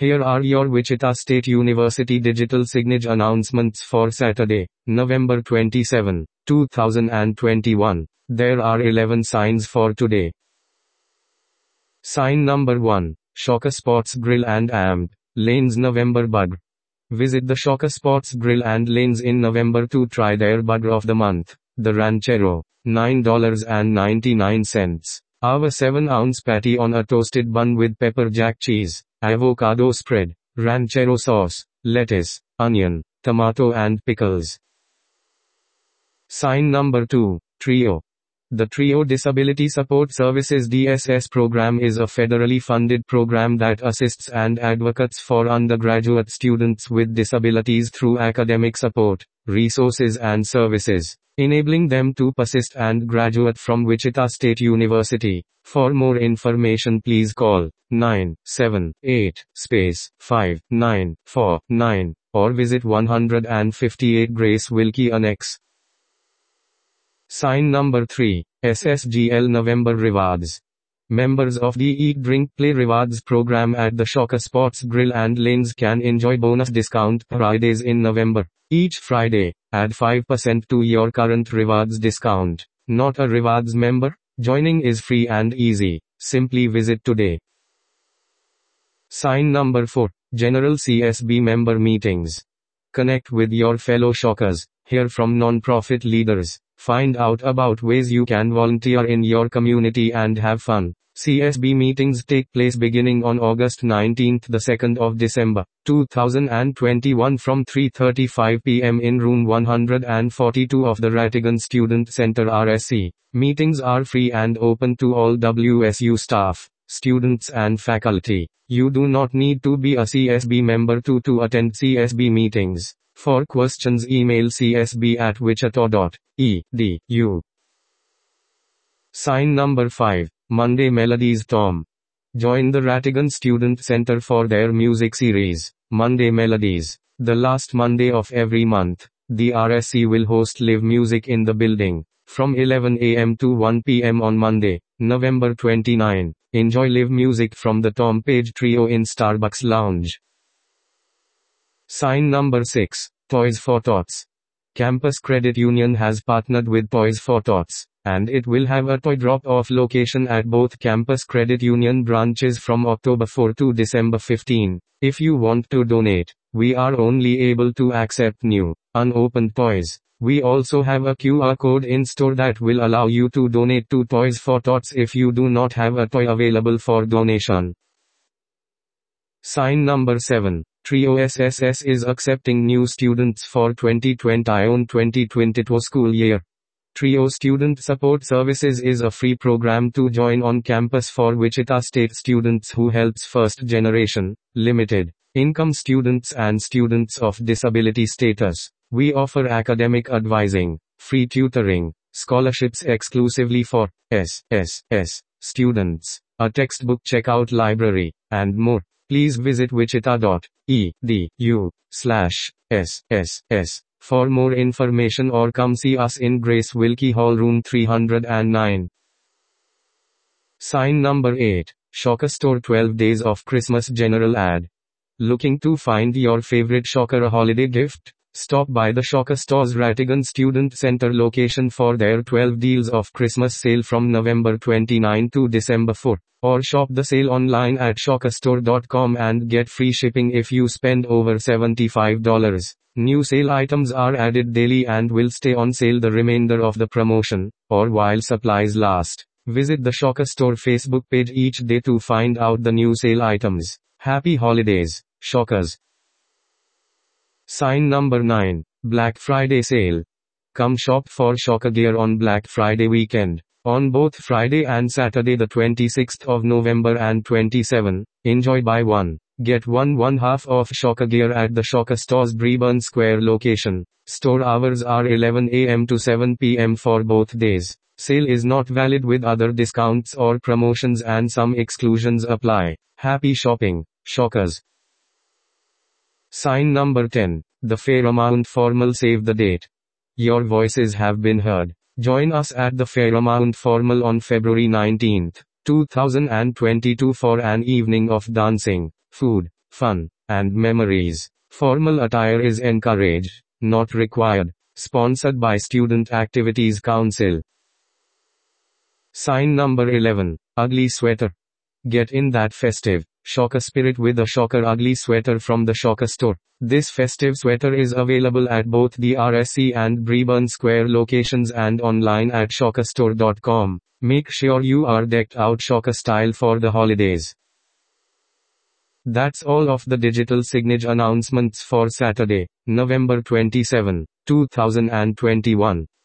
Here are your Wichita State University digital signage announcements for Saturday, November 27, 2021. There are 11 signs for today. Sign number 1. Shocker Sports Grill and Amp Lanes November Bug. Visit the Shocker Sports Grill and Lanes in November to try their Bug of the Month, the Ranchero, $9.99. Our 7-ounce patty on a toasted bun with pepper jack cheese, avocado spread, ranchero sauce, lettuce, onion, tomato and pickles. Sign number 2. TRIO. The TRIO Disability Support Services DSS program is a federally funded program that assists and advocates for undergraduate students with disabilities through academic support, resources and services, enabling them to persist and graduate from Wichita State University. For more information, please call 978-5949 or visit 158 Grace Wilkie Annex. Sign number 3. SSGL November Rewards. Members of the Eat Drink Play Rewards program at the Shocker Sports Grill and Lanes can enjoy bonus discount Fridays in November. Each Friday, add 5% to your current rewards discount. Not a rewards member? Joining is free and easy. Simply visit today. Sign number 4. General CSB Member Meetings. Connect with your fellow Shockers, hear from non-profit leaders, find out about ways you can volunteer in your community and have fun. CSB meetings take place beginning on August 19 to the 2nd of December, 2021 from 3:35 p.m. in room 142 of the Rattigan Student Center RSC. Meetings are free and open to all WSU staff, students and faculty. You do not need to be a CSB member to attend CSB meetings. For questions, email csb@wichita.edu. Sign number 5. Monday Melodies Tom. Join the Rattigan Student Center for their music series, Monday Melodies. The last Monday of every month, the RSC will host live music in the building, from 11 a.m. to 1 p.m. on Monday, November 29. Enjoy live music from the Tom Page Trio in Starbucks Lounge. Sign number 6. Toys for Tots. Campus Credit Union has partnered with Toys for Tots, and it will have a toy drop-off location at both Campus Credit Union branches from October 4 to December 15. If you want to donate, we are only able to accept new, unopened toys. We also have a QR code in store that will allow you to donate to Toys for Tots if you do not have a toy available for donation. Sign number 7. TRIO SSS is accepting new students for 2021-2022 school year. TRIO Student Support Services is a free program to join on campus for Wichita State students who helps first-generation, limited income students and students of disability status. We offer academic advising, free tutoring, scholarships exclusively for SSS students, a textbook checkout library, and more. Please visit wichita.edu/SSS for more information or come see us in Grace Wilkie Hall room 309. Sign number 8. Shocker Store 12 Days of Christmas General Ad. Looking to find your favorite Shocker a holiday gift? Stop by the Shocker Store's Rattigan Student Center location for their 12 Deals of Christmas sale from November 29 to December 4. Or shop the sale online at shockerstore.com and get free shipping if you spend over $75. New sale items are added daily and will stay on sale the remainder of the promotion, or while supplies last. Visit the Shocker Store Facebook page each day to find out the new sale items. Happy holidays, Shockers. Sign number 9. Black Friday Sale. Come shop for Shocker gear on Black Friday weekend. On both Friday and Saturday the 26th of November and 27, enjoy buy one, get one half off Shocker gear at the Shocker Store's Breburn Square location. Store hours are 11 a.m. to 7 p.m. for both days. Sale is not valid with other discounts or promotions and some exclusions apply. Happy shopping, Shockers. Sign number 10. The Fairmount Formal Save the Date. Your voices have been heard. Join us at the Fairmount Formal on February 19, 2022 for an evening of dancing, food, fun, and memories. Formal attire is encouraged, not required. Sponsored by Student Activities Council. Sign number 11. Ugly sweater. Get in that festive, Shocker spirit with a Shocker ugly sweater from the Shocker store. This festive sweater is available at both the RSC and Breburn Square locations and online at shockerstore.com. Make sure you are decked out Shocker style for the holidays. That's all of the digital signage announcements for Saturday, November 27, 2021.